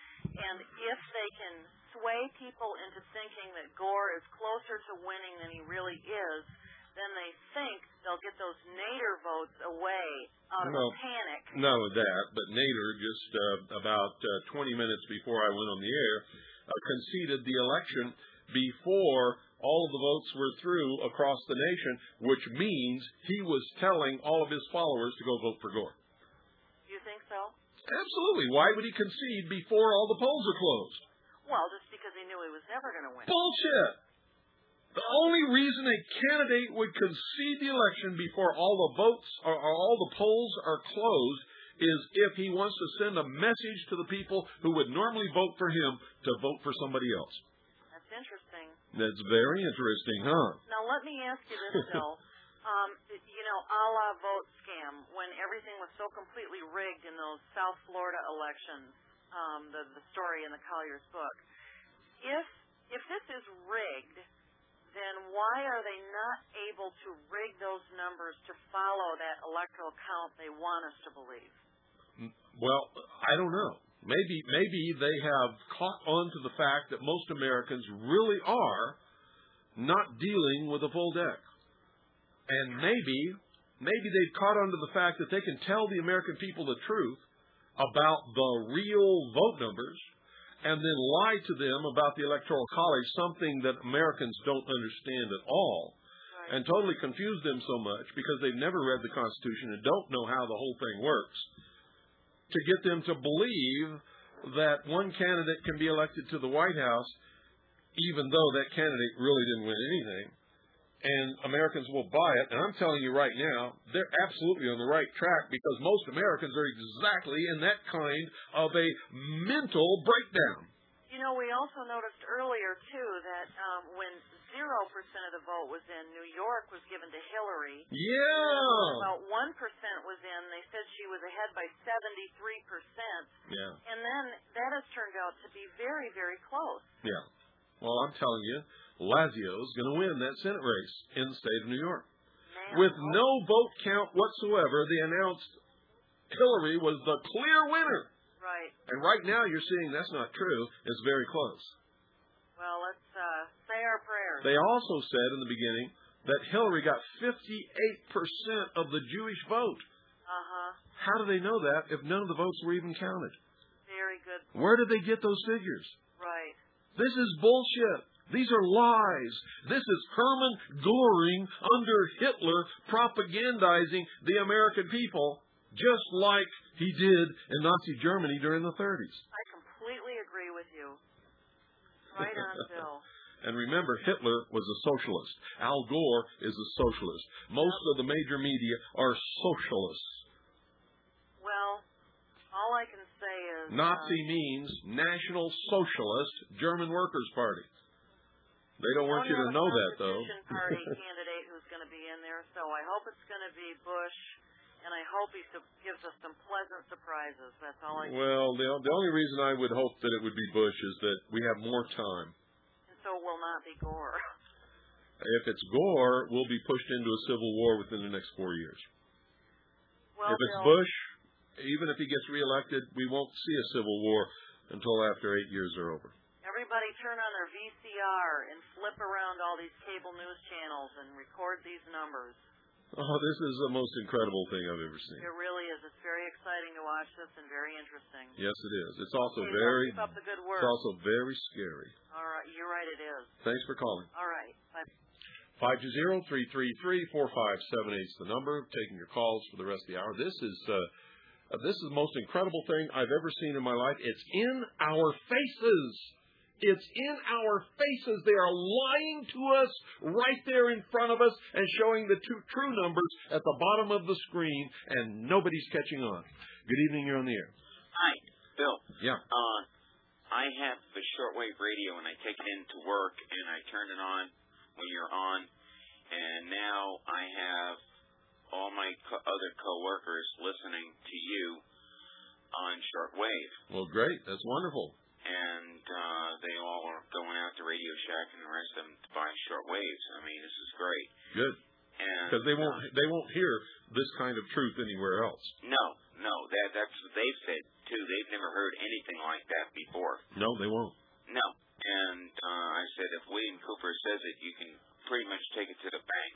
And if they can sway people into thinking that Gore is closer to winning than he really is, then they think they'll get those Nader votes away out of well, a panic. Not with that, but Nader, just uh, about uh, twenty minutes before I went on the air, uh, conceded the election before all of the votes were through across the nation, which means he was telling all of his followers to go vote for Gore. You think so? Absolutely. Why would he concede before all the polls are closed? Well, just because he knew he was never going to win. Bullshit. The only reason a candidate would concede the election before all the votes or, or all the polls are closed is if he wants to send a message to the people who would normally vote for him to vote for somebody else. That's interesting. That's very interesting, huh? Now, let me ask you this, Bill. Um, you know, a la vote scam, when everything was so completely rigged in those South Florida elections, um, the, the story in the Collier's book. If if this is rigged, then why are they not able to rig those numbers to follow that electoral count they want us to believe? Well, I don't know. Maybe maybe they have caught on to the fact that most Americans really are not dealing with a full deck. And maybe, maybe they've caught on to the fact that they can tell the American people the truth about the real vote numbers and then lie to them about the Electoral College, something that Americans don't understand at all, right, and totally confuse them so much because they've never read the Constitution and don't know how the whole thing works, to get them to believe that one candidate can be elected to the White House even though that candidate really didn't win anything. And Americans will buy it. And I'm telling you right now, they're absolutely on the right track because most Americans are exactly in that kind of a mental breakdown. You know, we also noticed earlier, too, that um, when zero percent of the vote was in, New York was given to Hillary. Yeah. About one percent was in. They said she was ahead by seventy-three percent. Yeah. And then that has turned out to be very, very close. Yeah. Well, I'm telling you, Lazio is going to win that Senate race in the state of New York. Man, with no vote count whatsoever, they announced Hillary was the clear winner. Right. And right now you're seeing that's not true. It's very close. Well, let's uh, say our prayers. They also said in the beginning that Hillary got fifty-eight percent of the Jewish vote. Uh-huh. How do they know that if none of the votes were even counted? Very good. Where did they get those figures? Right. This is bullshit. These are lies. This is Hermann Göring under Hitler propagandizing the American people just like he did in Nazi Germany during the thirties. I completely agree with you. Right on, Bill. And remember, Hitler was a socialist. Al Gore is a socialist. Most yep. of the major media are socialists. Well, all I can say is... Nazi uh, means National Socialist German Workers' Party. They don't want you to know that, though. Party candidate who's going to be in there, so I hope it's going to be Bush, and I hope he su- gives us some pleasant surprises. That's all I can Well, the, the only reason I would hope that it would be Bush is that we have more time. And so it will not be Gore. If it's Gore, we'll be pushed into a civil war within the next four years. Well, if it's Bill, Bush, even if he gets reelected, we won't see a civil war until after eight years are over. everybody turn on their V C R and flip around all these cable news channels and record these numbers. Oh, this is the most incredible thing I've ever seen. It really is. It's very exciting to watch this and very interesting. Yes, it is. It's also okay, very. Keep up the good work. It's also very scary. All right, you're right. It is. Thanks for calling. All right. Bye. Five two zero three three three four five seven eight is the number. Taking your calls for the rest of the hour. This is uh, this is the most incredible thing I've ever seen in my life. It's in our faces. It's in our faces. They are lying to us right there in front of us and showing the two true numbers at the bottom of the screen, and nobody's catching on. Good evening. You're on the air. Hi, Bill. Yeah. Uh, I have the shortwave radio, and I take it into work, and I turn it on when you're on, and now I have all my co- other coworkers listening to you on shortwave. Well, great. That's wonderful. And uh, they all are going out to Radio Shack and the rest of them to buy shortwaves. I mean, this is great. Good. Because they won't uh, they won't hear this kind of truth anywhere else. No, no, that that's what they've said too. They've never heard anything like that before. No, they won't. No, and uh, I said if William Cooper says it, you can pretty much take it to the bank.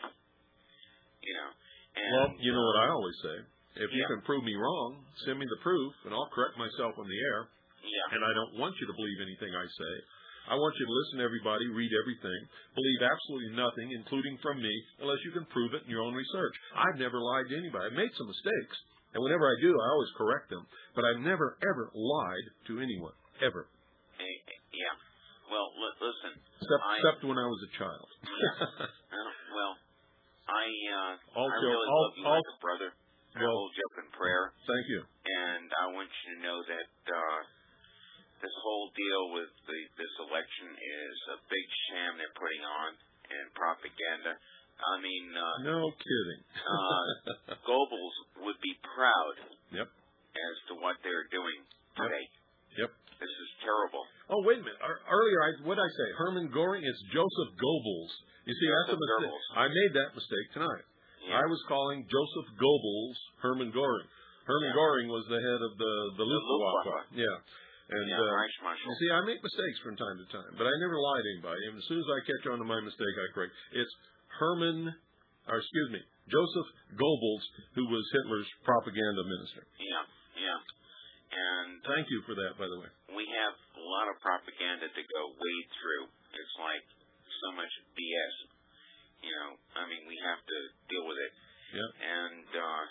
You know. And, well, you know uh, what I always say: if yeah. you can prove me wrong, send me the proof, and I'll correct myself on the air. Yeah. And I don't want you to believe anything I say. I want you to listen to everybody, read everything, believe absolutely nothing, including from me, unless you can prove it in your own research. I've never lied to anybody. I've made some mistakes, and whenever I do, I always correct them. But I've never, ever lied to anyone, ever. Hey, yeah. Well, l- listen. Except, I, except when I was a child. Yeah. uh, well, I, uh, all I joke, really all, love you all, like a brother. I well, hold you up in prayer. Thank you. And I want you to know that uh, this whole deal with the, this election is a big sham they're putting on and propaganda. I mean, uh, no kidding. uh, Goebbels would be proud. Yep. As to what they're doing today. Yep. This is terrible. Oh, wait a minute. Earlier, I, what did I say? Hermann Goring? It's Joseph Goebbels. You see, Joseph that's a mistake. Goebbels. I made that mistake tonight. Yeah. I was calling Joseph Goebbels Hermann Goring. Hermann yeah. Goring was the head of the, the, the Luftwaffe. Yeah. And, yeah, uh, Reichsmarshal. You see, I make mistakes from time to time, but I never lie to anybody. And as soon as I catch on to my mistake, I correct. It's Hermann, or excuse me, Joseph Goebbels, who was Hitler's propaganda minister. Yeah, yeah. And thank you for that, by the way. We have a lot of propaganda to go wade through. It's like so much B S. You know, I mean, we have to deal with it. Yeah. And uh,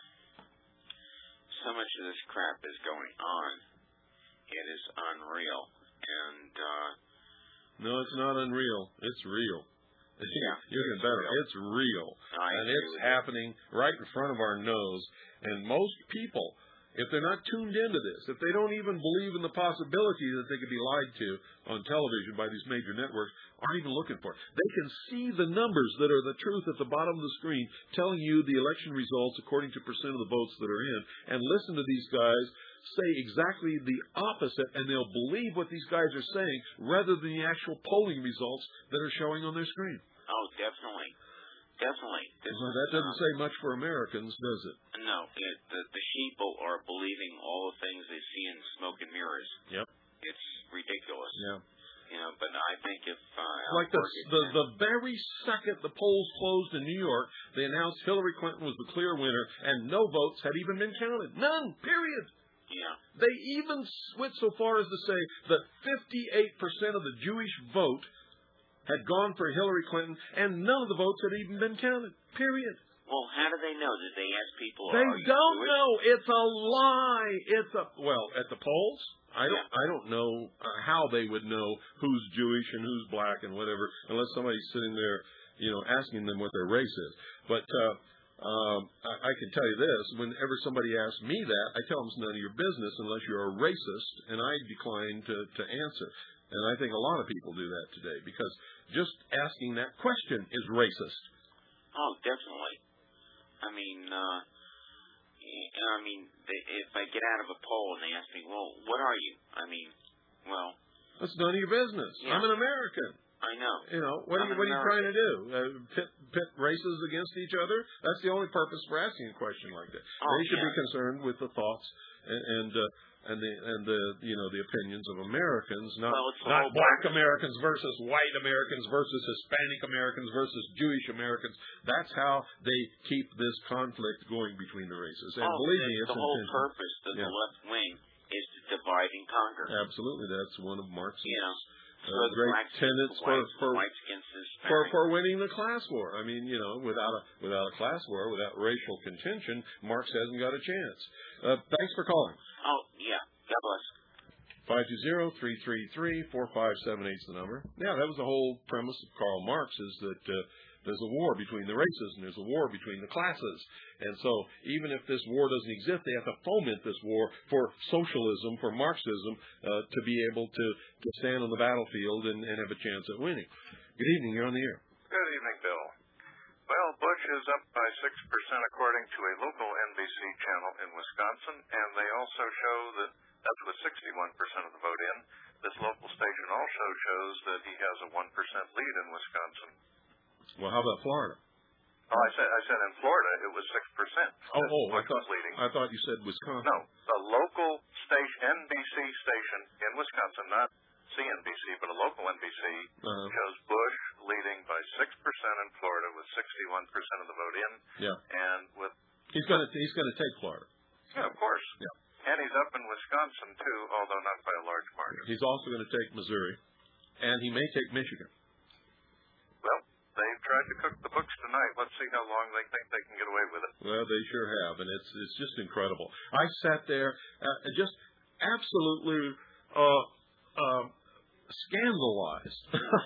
so much of this crap is going on. It is unreal. And uh, no, it's not unreal. It's real. Yeah, you can bet it. It's real. I and it's happening right in front of our nose. And most people, if they're not tuned into this, if they don't even believe in the possibility that they could be lied to on television by these major networks, aren't even looking for it. They can see the numbers that are the truth at the bottom of the screen telling you the election results according to percent of the votes that are in, and listen to these guys say exactly the opposite, and they'll believe what these guys are saying rather than the actual polling results that are showing on their screen. Oh, definitely. Definitely. This well, is, that doesn't uh, say much for Americans, does it? No. It, the, the sheeple are believing all the things they see in smoke and mirrors. Yep. It's ridiculous. Yeah. You know, but I think if... Uh, like the, the, the very second the polls closed in New York, they announced Hillary Clinton was the clear winner, and no votes had even been counted. None. Period. Yeah. They even went so far as to say that fifty-eight percent of the Jewish vote had gone for Hillary Clinton, and none of the votes had even been counted. Period. Well, how do they know? Did they ask people? They are you don't Jewish? know. It's a lie. It's a well at the polls. I don't. Yeah. I don't know uh, how they would know who's Jewish and who's black and whatever, unless somebody's sitting there, you know, asking them what their race is. But uh, um, I, I can tell you this: whenever somebody asks me that, I tell them it's none of your business unless you're a racist, and I decline to to answer. And I think a lot of people do that today because just asking that question is racist. Oh, definitely. I mean, uh, I mean, if I get out of a poll and they ask me, well, what are you? I mean, well... That's none of your business. Yeah. I'm an American. I know. You know, what are you, what are you trying to do? Uh, pit, pit races against each other? That's the only purpose for asking a question like that. Oh, they should yeah. be concerned with the thoughts and and, uh, and the and the you know the opinions of Americans, not well, it's not black Americans versus white Americans versus Hispanic Americans versus Jewish Americans. That's how they keep this conflict going between the races. And oh, believe the, me, it's the whole intentional. purpose of Yeah. the left wing is to divide and conquer. Absolutely, that's one of Marx's You know, uh, so the great blacks tenets against the for whites, for. whites against the For, Hispanics. for winning the class war. I mean, you know, without a without a class war, without racial contention, Marx hasn't got a chance. Uh, thanks for calling. Oh, yeah. God bless. five two zero, three three three, four five seven eight is the number. Yeah, that was the whole premise of Karl Marx, is that uh, there's a war between the races and there's a war between the classes. And so even if this war doesn't exist, they have to foment this war for socialism, for Marxism, uh, to be able to, to stand on the battlefield and, and have a chance at winning. Good evening. You're on the air. Good evening, Bill. Well, Bush is up by six percent according to a local N B C channel in Wisconsin, and they also show that that's with sixty-one percent of the vote in. This local station also shows that he has a one percent lead in Wisconsin. Well, how about Florida? Oh, I said I said in Florida it was six percent. Oh, oh I, Bush thought, was leading. I thought you said Wisconsin. No, the local station, N B C station in Wisconsin, not C N B C, but a local N B C, uh-huh. shows Bush leading by six percent in Florida with sixty-one percent of the vote in. Yeah. And with He's going to he's going to take Florida. Yeah, of course. Yeah. And he's up in Wisconsin too, although not by a large margin. He's also going to take Missouri, and he may take Michigan. Well, they've tried to cook the books tonight. Let's see how long they think they can get away with it. Well, they sure have, and it's it's just incredible. I sat there uh, just absolutely uh, uh, scandalized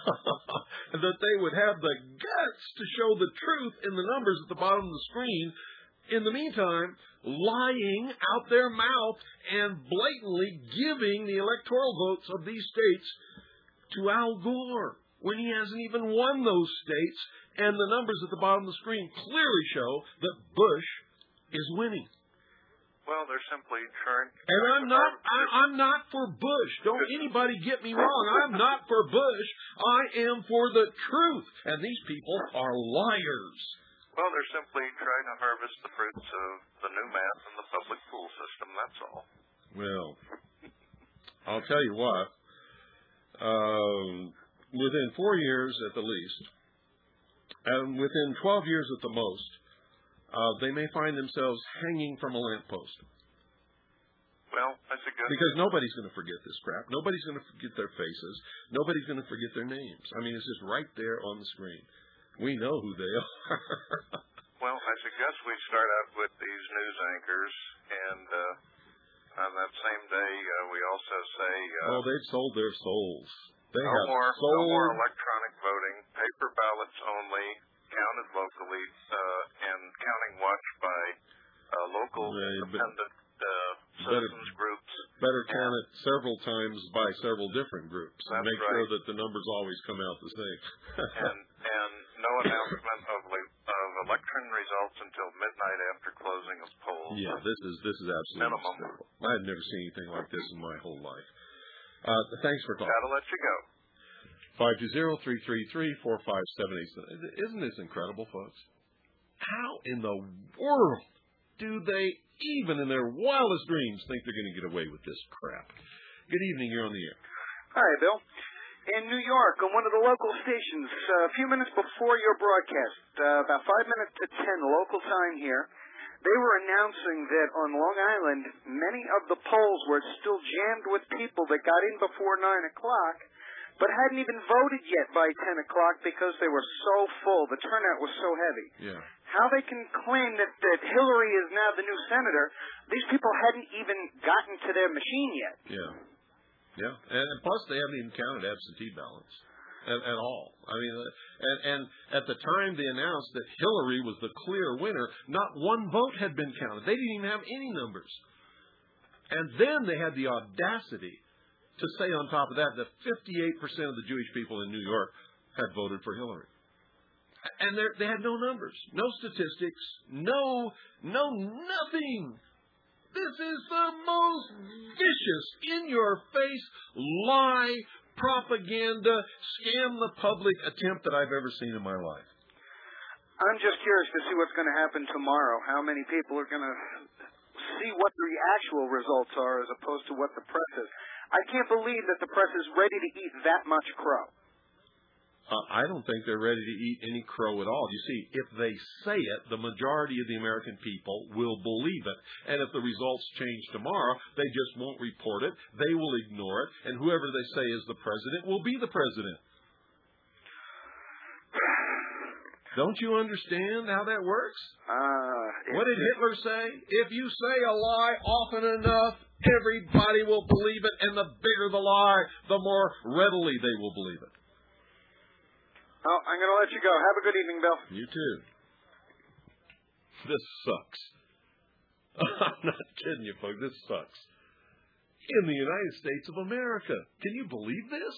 that they would have the guts to show the truth in the numbers at the bottom of the screen. In the meantime, lying out their mouth and blatantly giving the electoral votes of these states to Al Gore when he hasn't even won those states, and the numbers at the bottom of the screen clearly show that Bush is winning. Well, they're simply trying. And I'm not. I, I'm not for Bush. Don't anybody get me wrong. I'm not for Bush. I am for the truth. And these people are liars. Well, they're simply trying to harvest the fruits of the new math and the public pool system. That's all. Well, I'll tell you what. Um, within four years at the least, and within twelve years at the most, uh, they may find themselves hanging from a lamppost. Well, I suggest because nobody's going to forget this crap. Nobody's going to forget their faces. Nobody's going to forget their names. I mean, it's just right there on the screen. We know who they are. Well, I suggest we start out with these news anchors, and uh, on that same day, uh, we also say... Uh, oh, they've sold their souls. They no have more, sold... No more electronic voting, paper ballots only, counted locally, uh, and counting watched by uh, local yeah, independent uh, citizens better, groups. Better count it several times by several different groups, and That's make right. sure that the numbers always come out the same. and and no announcement of, of election results until midnight after closing of polls. Yeah, this is this is absolutely minimum. hysterical. I've never seen anything like this in my whole life. Uh, thanks for calling. That'll let you go. Five two zero three three three four five seven eight. Isn't this incredible, folks? How in the world do they, even in their wildest dreams, think they're going to get away with this crap? Good evening. You're on the air. Hi, Bill. In New York, on one of the local stations, uh, a few minutes before your broadcast, uh, about five minutes to ten local time here, they were announcing that on Long Island, many of the polls were still jammed with people that got in before nine o'clock, but hadn't even voted yet by ten o'clock because they were so full. The turnout was so heavy. Yeah. How they can claim that, that Hillary is now the new senator, these people hadn't even gotten to their machine yet. Yeah. Yeah, and, and plus they haven't even counted absentee ballots at, at all. I mean, uh, and, and at the time they announced that Hillary was the clear winner, not one vote had been counted. They didn't even have any numbers. And then they had the audacity to say on top of that that fifty-eight percent of the Jewish people in New York had voted for Hillary. And they had no numbers, no statistics, no, no nothing. This is the most vicious, in-your-face lie propaganda, scam the public attempt that I've ever seen in my life. I'm just curious to see what's going to happen tomorrow. How many people are going to see what the actual results are as opposed to what the press is. I can't believe that the press is ready to eat that much crow. Uh, I don't think they're ready to eat any crow at all. You see, if they say it, the majority of the American people will believe it. And if the results change tomorrow, they just won't report it. They will ignore it. And whoever they say is the president will be the president. Don't you understand how that works? Uh, what did Hitler say? If you say a lie often enough, everybody will believe it. And the bigger the lie, the more readily they will believe it. Oh, I'm going to let you go. Have a good evening, Bill. You too. This sucks. I'm not kidding you, folks. This sucks. In the United States of America. Can you believe this?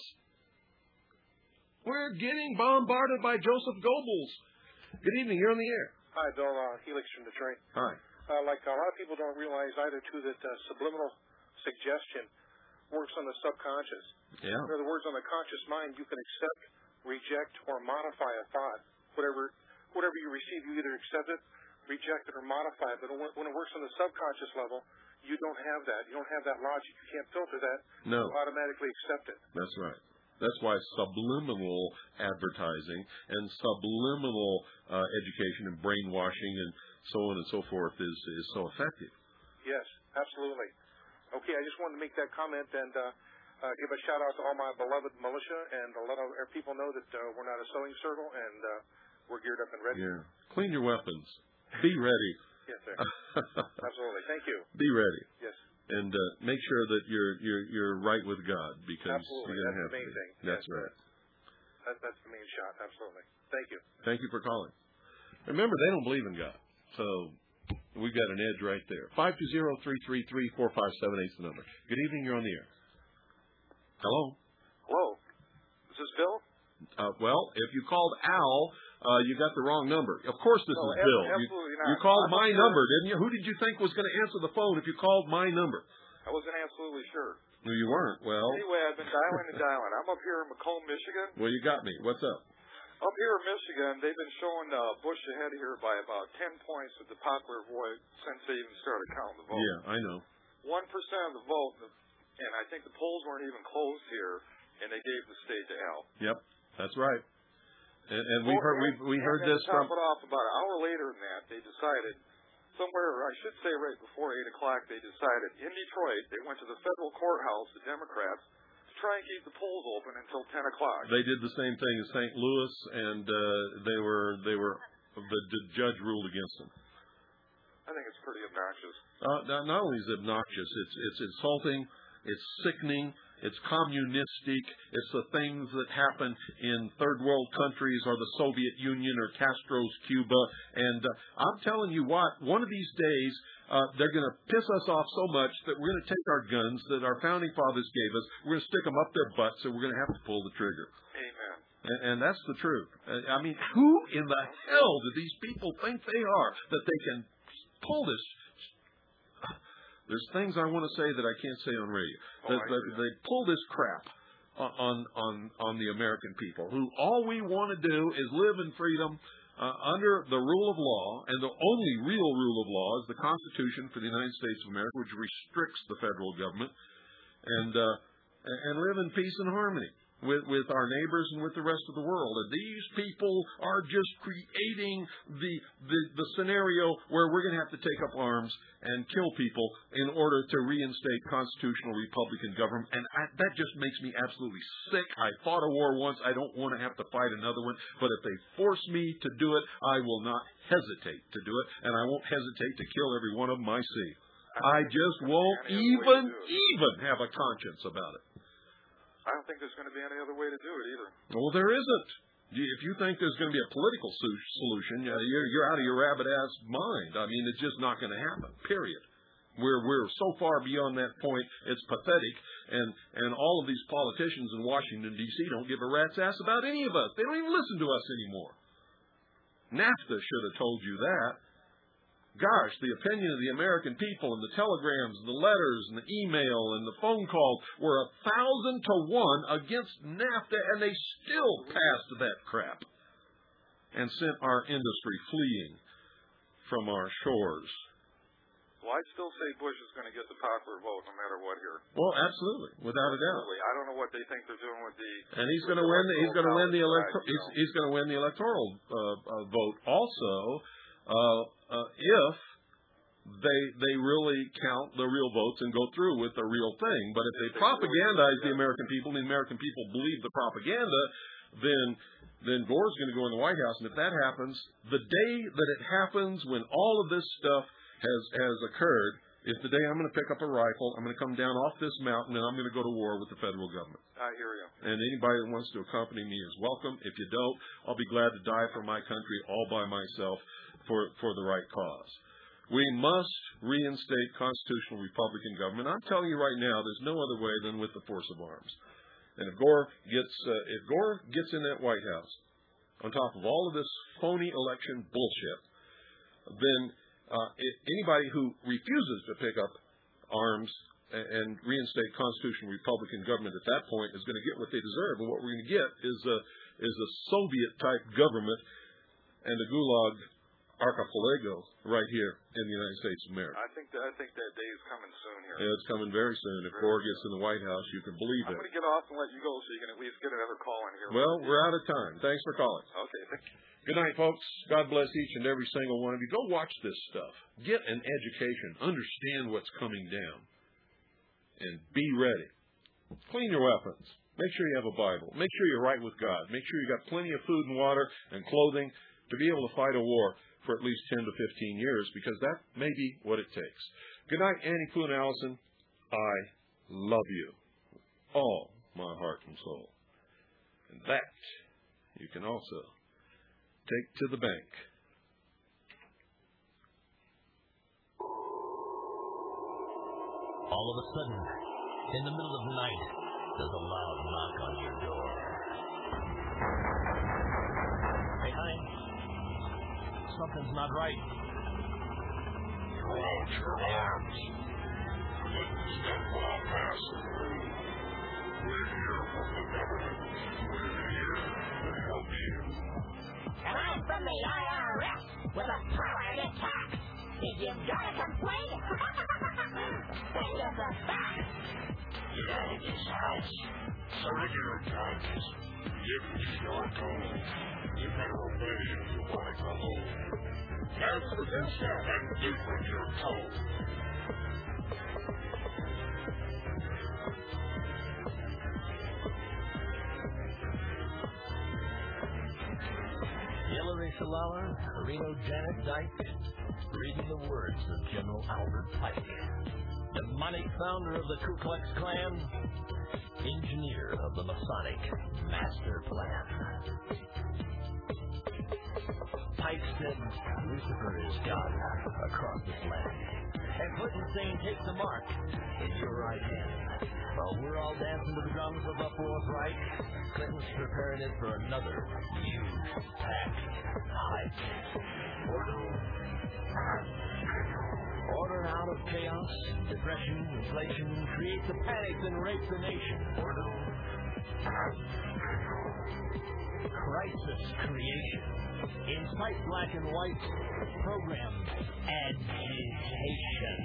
We're getting bombarded by Joseph Goebbels. Good evening. You're on the air. Hi, Bill. Uh, Helix from Detroit. Hi. Uh, like a lot of people don't realize either, too, that uh, subliminal suggestion works on the subconscious. Yeah. In other words, on the conscious mind, you can accept, reject, or modify a thought. Whatever whatever you receive, you either accept it, reject it, or modify it. But when it works on the subconscious level, you don't have that. You don't have that logic. You can't filter that. No. You automatically accept it. That's right. That's why subliminal advertising and subliminal uh, education and brainwashing and so on and so forth is, is so effective. Yes, absolutely. Okay, I just wanted to make that comment and uh, uh, give a shout out to all my beloved militia and to let our people know that uh, we're not a sewing circle and uh, we're geared up and ready. Yeah. Clean your weapons. Be ready. Yes, sir. Absolutely. Thank you. Be ready. Yes. And uh, make sure that you're you're you're right with God because absolutely. you're That's have the main to. thing. That's yes. right. That, that's the main shot. Absolutely. Thank you. Thank you for calling. Remember, they don't believe in God, so we've got an edge right there. Five two zero three three three four five seven eight is the number. Good evening. You're on the air. Hello. Hello. Is this Bill? Uh, well, if you called Al, uh, you got the wrong number. Of course, this no, is Bill. Absolutely you, not. you called I'm my sure. number, didn't you? Who did you think was going to answer the phone if you called my number? I wasn't absolutely sure. No, you weren't. Well. Anyway, I've been dialing and dialing. I'm up here in Macomb, Michigan. Well, you got me. What's up? Up here in Michigan, they've been showing uh, Bush ahead here by about ten points with the popular vote since they even started counting the vote. Yeah, I know. One percent of the vote, and I think the polls weren't even closed here, and they gave the state to Al. Yep, that's right. And, and we've heard we we heard and this to top from. it off, about an hour later than that, they decided somewhere, I should say right before eight o'clock, they decided in Detroit they went to the federal courthouse, the Democrats, to try and keep the polls open until ten o'clock. They did the same thing in Saint Louis, and uh, they were they were the, the judge ruled against them. I think it's pretty obnoxious. Uh, not, not only is it obnoxious, it's it's insulting, it's sickening, it's communistic, it's the things that happen in third world countries or the Soviet Union or Castro's Cuba. And uh, I'm telling you what, one of these days uh, they're going to piss us off so much that we're going to take our guns that our founding fathers gave us, we're going to stick them up their butts, and we're going to have to pull the trigger. Amen. And, and that's the truth. I mean, who in the hell do these people think they are that they can pull this? There's things I want to say that I can't say on radio. Oh, that, that they pull this crap on on on the American people, who all we want to do is live in freedom uh, under the rule of law, and the only real rule of law is the Constitution for the United States of America, which restricts the federal government, and uh, and live in peace and harmony with with our neighbors and with the rest of the world. And these people are just creating the the, the scenario where we're going to have to take up arms and kill people in order to reinstate constitutional Republican government. And I, that just makes me absolutely sick. I fought a war once. I don't want to have to fight another one. But if they force me to do it, I will not hesitate to do it. And I won't hesitate to kill every one of them I see. I just won't even, even have a conscience about it. I don't think there's going to be any other way to do it either. Well, there isn't. If you think there's going to be a political solution, you're, you're out of your rabbit-ass mind. I mean, it's just not going to happen, period. We're we're so far beyond that point, it's pathetic. And, and all of these politicians in Washington, D C don't give a rat's ass about any of us. They don't even listen to us anymore. NAFTA should have told you that. gosh, the opinion of the American people and the telegrams and the letters and the email and the phone calls were a thousand to one against NAFTA, and they still passed that crap and sent our industry fleeing from our shores. Well, I still say Bush is going to get the popular vote no matter what here. Well, absolutely, without a doubt. Absolutely. I don't know what they think they're doing with the. And he's going to win. He's going to win the electoral. He's, he's going to win the electoral uh, uh, vote. Also, uh, uh, if they they really count the real votes and go through with the real thing. But if they propagandize the American people, and the American people believe the propaganda, then then Gore's going to go in the White House. And if that happens, the day that it happens, when all of this stuff has has occurred, is the day I'm going to pick up a rifle, I'm going to come down off this mountain, and I'm going to go to war with the federal government. I hear you. And anybody that wants to accompany me is welcome. If you don't, I'll be glad to die for my country all by myself for, for the right cause. We must reinstate constitutional Republican government. I'm telling you right now, there's no other way than with the force of arms. And if Gore gets uh, if Gore gets in that White House, on top of all of this phony election bullshit, then Uh, anybody who refuses to pick up arms and reinstate constitutional Republican government at that point is going to get what they deserve. And what we're going to get is a is a Soviet-type government and a Gulag archipelago right here in the United States of America. I think that, I think that day is coming soon here. Yeah, it's coming very soon. If Gore gets in the White House, you can believe I'm it. I'm going to get off and let you go so you can at least get another call in here. Well, we're out of time. Thanks for calling. Okay, thank you. Good night, folks. God bless each and every single one of you. Go watch this stuff. Get an education. Understand what's coming down. And be ready. Clean your weapons. Make sure you have a Bible. Make sure you're right with God. Make sure you got plenty of food and water and clothing to be able to fight a war for at least ten to fifteen years, because that may be what it takes. Good night, Annie Poon Allison. I love you. All my heart and soul. And that you can also take to the bank. All of a sudden, in the middle of the night, there's a loud knock on your door. Hey, honey, something's not right. Throw out your arms. Let the step wall pass through. We're here from the government. We're here to help you. And I'm from the I R S with a power to tax. If you've got a complaint, send us a fax. Get out of this house. Surrender your guns. Give me your gold. You better obey if you want to go home. Answer this and do what you're told. Hillary Shalala, Reno Janet Dyke, reading the words of General Albert Pike, demonic founder of the Ku Klux Klan, engineer of the Masonic Master Plan. Pike said, Lucifer is God across this land, and Clinton's saying, take the mark in your right hand. While we're all dancing to the drums of the Fourth Reich, Clinton's preparing it for another huge tax hike. Order out of chaos, depression, inflation, create the panic and rape the nation. Crisis creation. Incite black and white. Program agitation.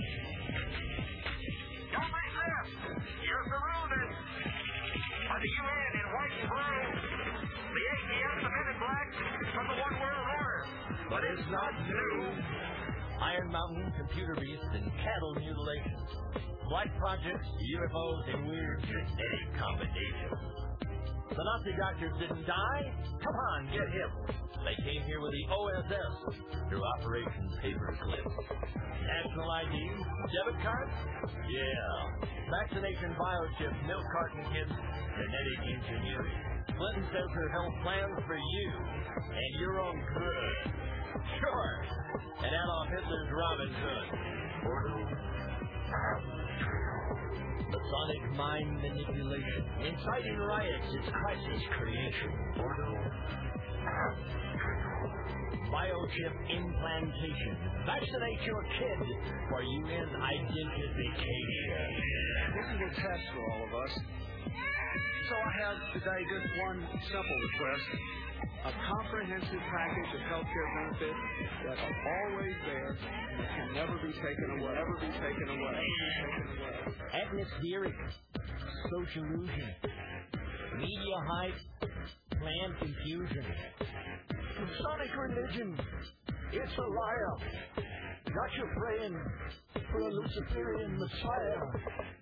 Don't resist. You're surrounded. By the U N in white and blue. The A T F, the men in black, from the one world order. But it's not new. Iron Mountain, computer beasts, and cattle mutilations. Black projects, U F Os, and weird genetic combinations. The Nazi doctors didn't die? Come on, get him. They came here with the O S S through Operation Paperclip. National I D, debit cards? Yeah. Vaccination biochip, milk carton kids, genetic engineering. Clinton says her health plans for you and your own good. Sure. And Adolf Hitler's Robin Hood. Masonic mind manipulation. Inciting riots is crisis creation. Biochip implantation. Vaccinate your kid for U N identification. This is a test for all of us. So I have today just one simple request. A comprehensive package of healthcare benefits that are always there and can never be taken away. Never be taken away. Atmospheric. Sociallusion. Media hype. Plan confusion. Sonic religion. It's a liar. Not your friend for a Luciferian Messiah.